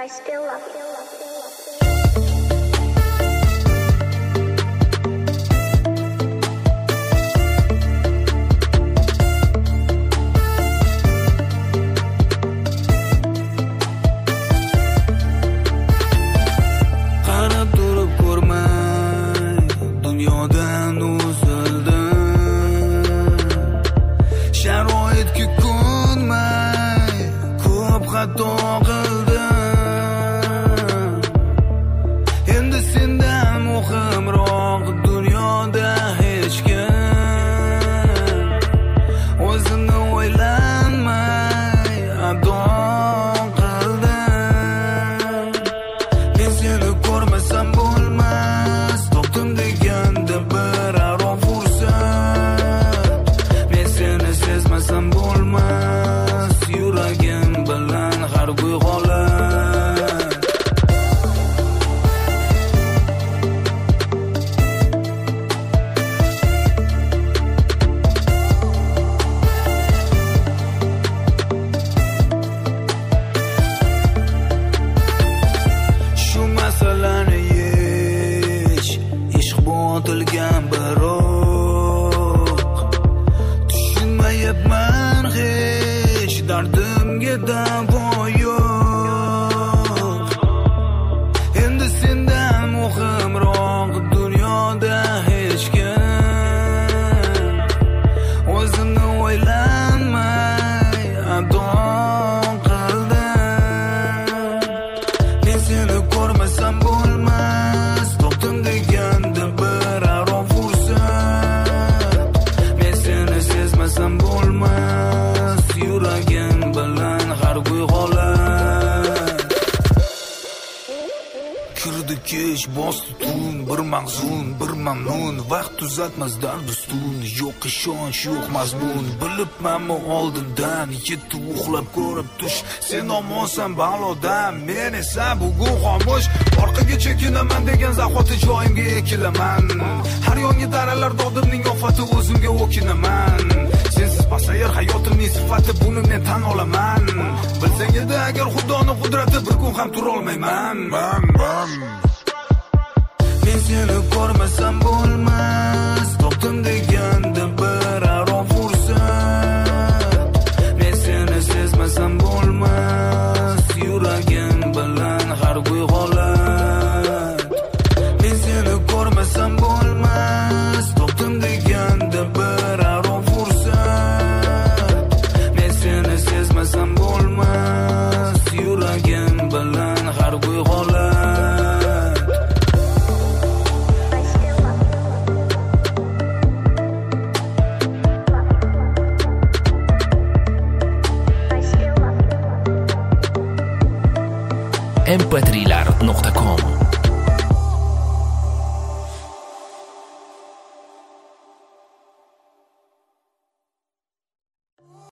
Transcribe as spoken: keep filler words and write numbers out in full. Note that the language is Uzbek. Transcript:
I still love you. Uzatmaz dardustun, yo'q ishonch, yo'q mazmun. Bilibmanmi oldindan, yetti uxlab ko'rib tush. Sen omonsan balodan, men esa bugun xomush. Orqaga chekinaman degan zahoti joyimga ekilaman. Har yonga daralar dodimning ofati o'zimga o'kinaman. Sensiz pasayar hayotimning sifati, buni men tan olaman. Bilsang edi agar Xudoning qudrati, bir kun ham tura olmayman. Man, man. Men seni ko'rmasam bo'lmas, topdim deganda bir arom fursat. Men seni sezmasam bo'lmas, yuragim bilan har go'y holat. Men seni ko'rmasam bo'lmas, topdim deganda bir arom fursat. Men seni sezmasam bo'lmas, yuragim bilan har go'y holat. em pe tri lar nuqta com